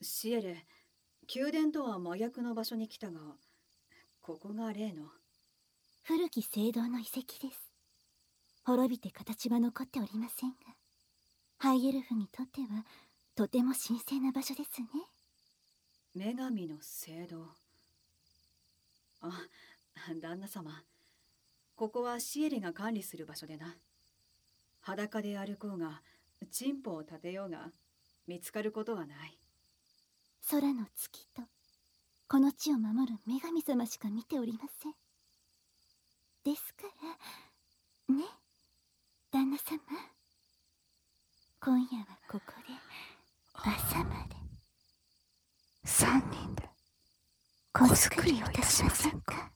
シエレ、宮殿とは真逆の場所に来たが、ここが例の。 古き聖堂の遺跡です。滅びて形は残っておりませんが、ハイエルフにとってはとても神聖な場所ですね。 女神の聖堂。あ、旦那様、ここはシエレが管理する場所でな。裸で歩こうが、チンポを立てようが、見つかることはない。 空の月とこの地を守る女神様しか見ておりません。ですからね、旦那様、今夜はここで朝まで 3人で子作りをいたしませんか。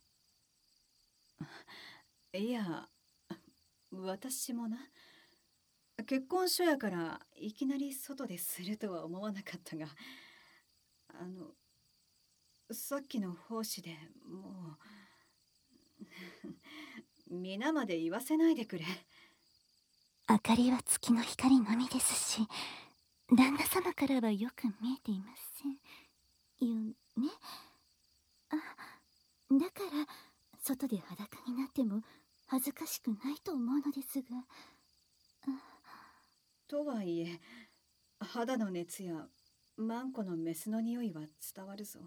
いや、私もな。結婚書やからいきなり外でするとは思わなかったが、さっきの奉仕でもう皆まで言わせないでくれ。 明かりは月の光のみですし、旦那様からはよく見えていませんよね。だから外で裸になっても恥ずかしくないと思うのですが。 とはいえ、肌の熱やマンコのメスの匂いは伝わるぞ。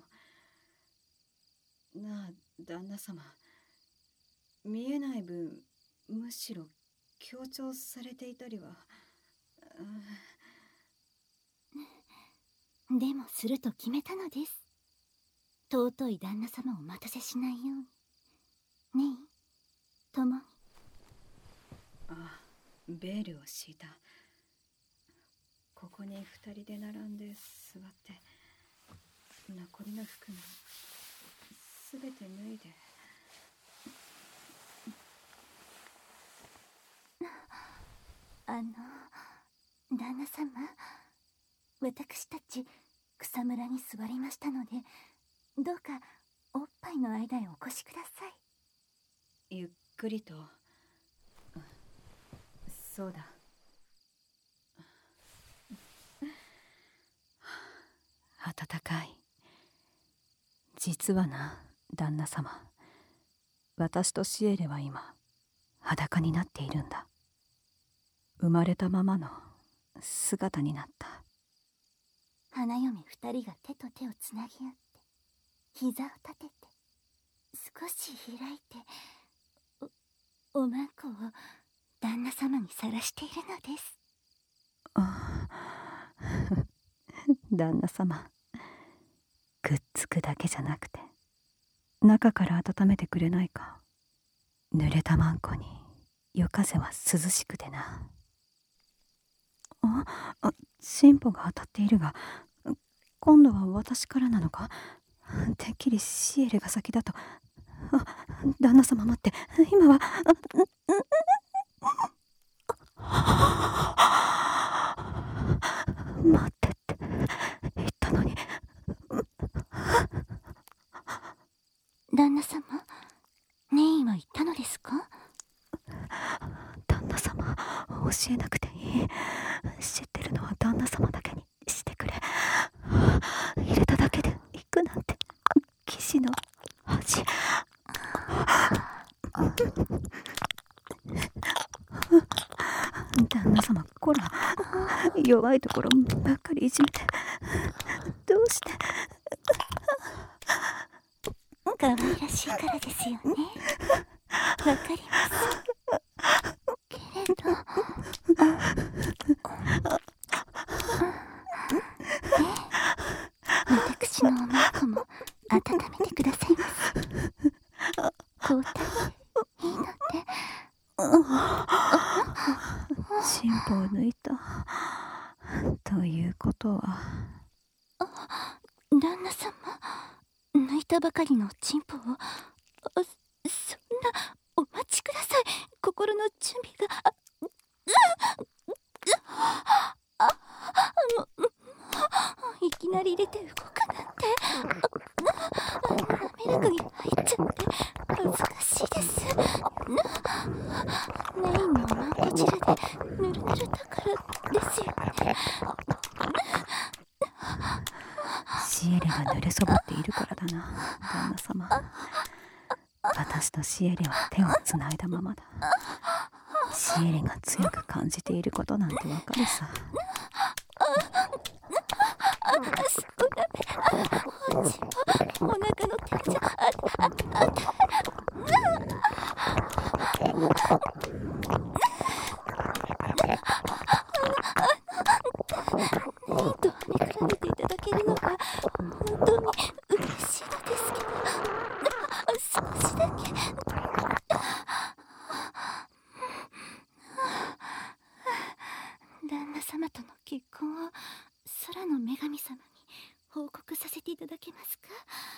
なあ、旦那様、見えない分むしろ強調されていたりは。 でもすると決めたのです。尊い旦那様をお待たせしないようにねえ、共に。 ベールを敷いた。ここに二人で並んで座って、残りの服もすべて脱いで。 旦那様、私たち草むらに座りましたので、どうかおっぱいの間へお越しください。 ゆっくりと。そうだ。暖かい。実はな、旦那様、私とシエレは今裸になっているんだ。生まれたままの姿になった。 花嫁二人が手と手をつなぎ合って、膝を立てて少し開いて、おまんこを旦那様にさらしているのです。 旦那様、くっつくだけじゃなくて中から温めてくれないか。濡れたマンコに夜風は涼しくてな。チンポが当たっているが、今度は私からなのか。てっきりシエレが先だと。旦那様待って、今は。待ってって言ったのに。 旦那様、ネイは言ったのですか。 旦那様、教えなくていい。知ってるのは旦那様だけにしてくれ。入れただけで行くなんて騎士の恥。旦那様、こら、弱いところばっかりいじめて。どうして。 可愛らしいからですよね。わかりますけれど。私のおまんこも温めてくださいます。交代でいいので。 チンポを抜いたということは。 旦那様、抜いたばかりのチンポを。そんな、お待ちください。心の準備が。いきなり入れて動くなんて。滑らかに入っちゃって恥ずかしいです。メインのマンコ汁でぬるぬるだからですよね。 シエレは手をつないだままだ。シエレが強く感じていることなんてわかるさ。 お腹の手じゃと見比べていただけるのが本当に嬉しいのですけど、少しだけ旦那様との結婚を空の女神様に報告させていただけますか？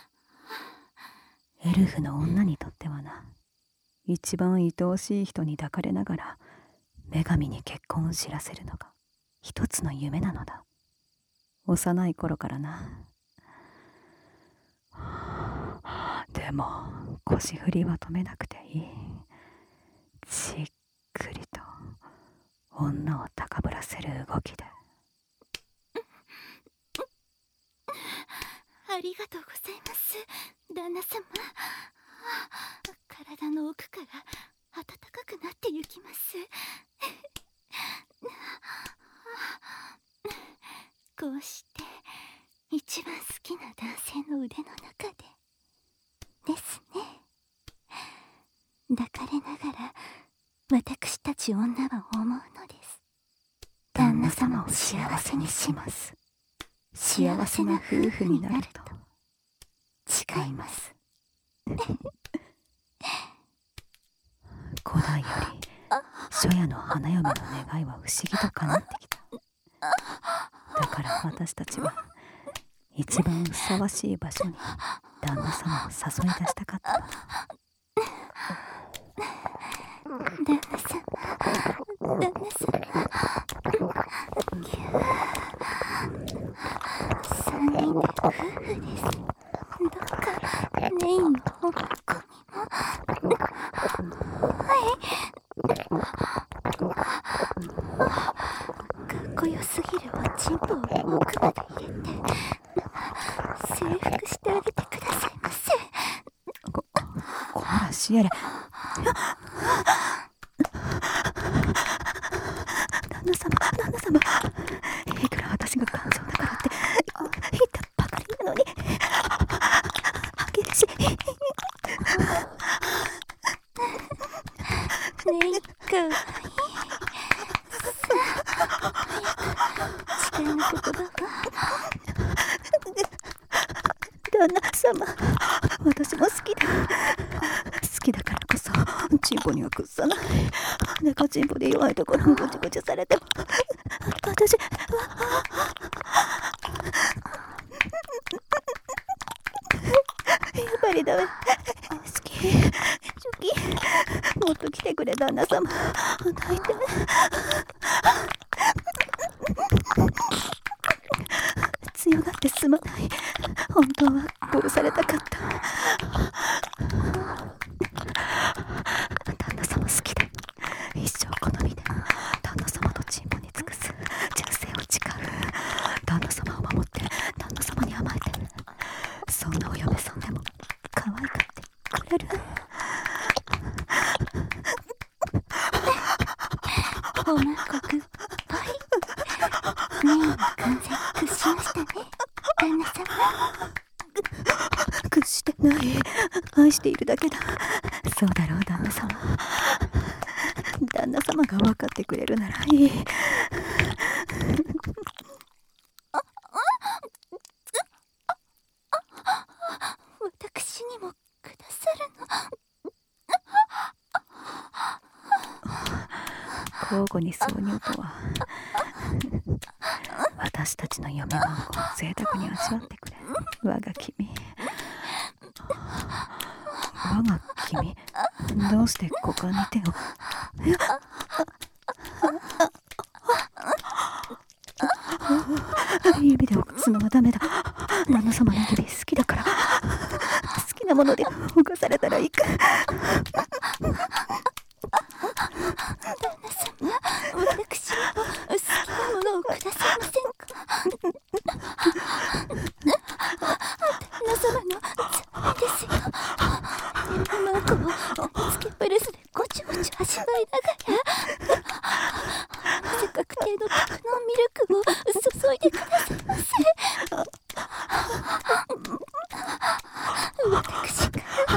エルフの女にとってはな、一番愛おしい人に抱かれながら女神に結婚を知らせるのが一つの夢なのだ。幼い頃からな。でも腰振りは止めなくていい。じっくりと女を高ぶらせる動きで。 ありがとうございます、旦那様。体の奥から暖かくなってゆきます。こうして一番好きな男性の腕の中でですね。抱かれながら私たち女は思うのです。旦那様を幸せにします。幸せな夫婦になると誓います。 古代より初夜の花嫁の願いは不思議と叶ってきた。だから私たちは一番ふさわしい場所に旦那様を誘い出したかった。 旦那様、旦那様。3人で夫婦です。どうかネイのお込みも。かっこよすぎるおちんぽを奥まで入れて征服してあげてくださいませ。 こらシエレ。旦那様、いくら私が感情だからって言ったばかりなのに激しい。 ねいかわいい。誓いの言葉は？ 旦那様、私も好きだ。好きだからこそチンポには屈さない。猫チンポで弱いところをぐちぐちされても私やっぱりダメ。好き、初期、もっと来てくれ旦那様。泣いて。強がってすまない。本当は殺されたかった。旦那様好きで一生好みで旦那様のチンポに尽くす忠誠を誓う。旦那様を守って旦那様に甘えて、そんなお嫁さんでも可愛がってくれる。 おまんこくっぽい。メインは完全に屈しましたね、旦那様。 屈してない。愛しているだけだ。そうだろう旦那様。旦那様が分かってくれるならいい。 私にもくださるの？ 交互に挿入とは。私たちの嫁番号を贅沢に味わってくれ、我が君。我が君、どうして股間に手を。指で犯すのはダメだ。旦那様の指好きだから。好きなもので犯されたらいいか。 旦那様、私にも好きなものをくださいませんか？旦那様のつもりですよ。おまんこをながら甘せ確定の特濃ミルクを注いでくださいませ。私から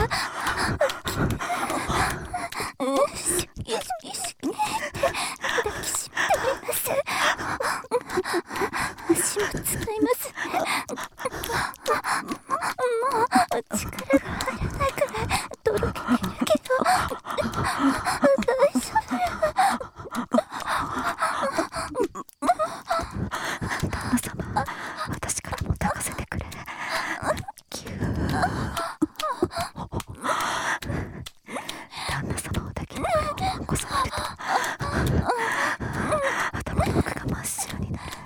はシュキシュキシュキって抱きしめております。足も使いますね。もう力が入らないくらいとろけてるけど大丈夫よ。 旦那様、私からも抱かせてくれ。ぎゅー。旦那様を抱きながらおまんこされると頭の奥が真っ白になる。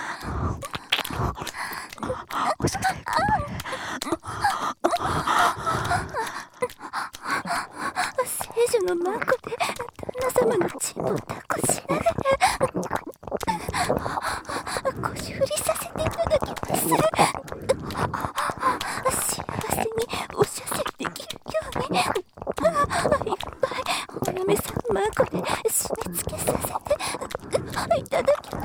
お射精頑張る。 聖女のマンコで旦那様のチンポを抱っこしながら腰振りさせていただきます。幸せにお射精できるようにいっぱいお嫁さんマンコで締め付けさせていただきます。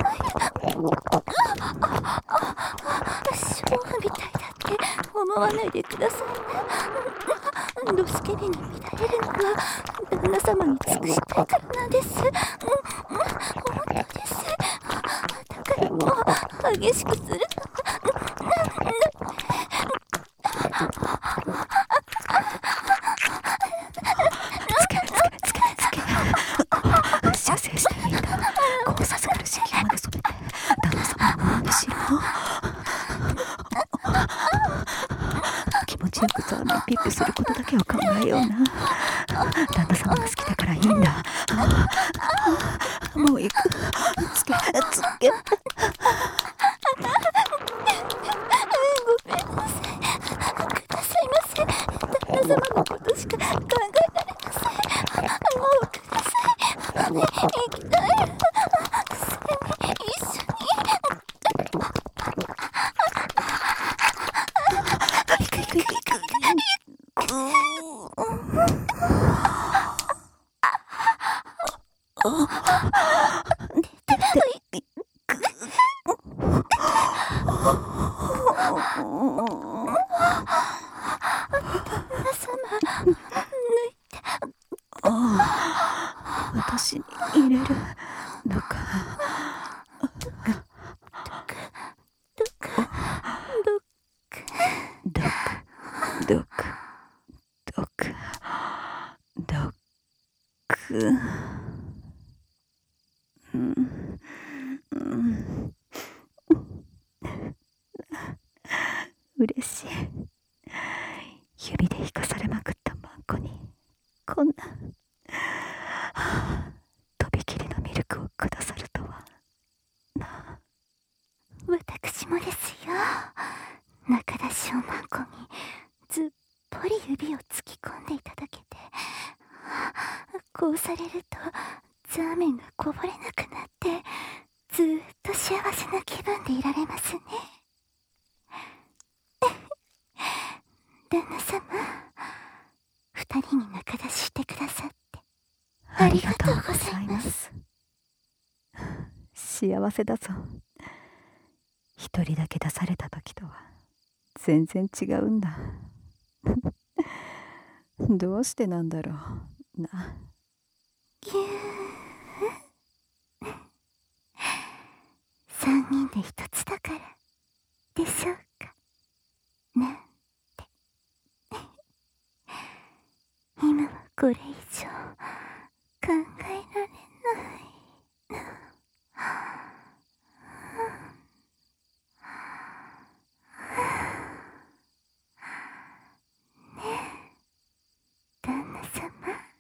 昭和みたいだって思わないでくださいね。ドスケベに見られるのは旦那様に尽くしたいからなんです。本当です。だからもう激しくするのは射精していいんだ。こうさせる式まで染めて旦那様のものにしろ。気持ちよくザーメンピックすることだけを考えような。旦那様が好きだからいいんだ。もう行く。つけごめんなさい。くださいませ。旦那様のことしか考えられません。もうください。行きたい。一緒に。 私に入れるのか。嬉しい。指で引かされまくったマンコにこんなとびきりのミルクをくださるとはな。 私もですよ。中出しおまんこにずっぽり指を突き込んでいただけて、こうされるとザーメンがこぼれなくなってずーっと幸せな気分でいられますね。旦那様、二人に仲出ししてくださってありがとうございます。 幸せだぞ。一人だけ出された時とは全然違うんだ。どうしてなんだろうな。 ぎゅー三人で一つだからでしょうか。なんて今はこれ以上考えられない。ねえ旦那様、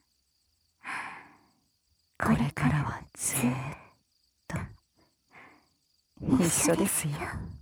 これからはずっと一緒ですよ。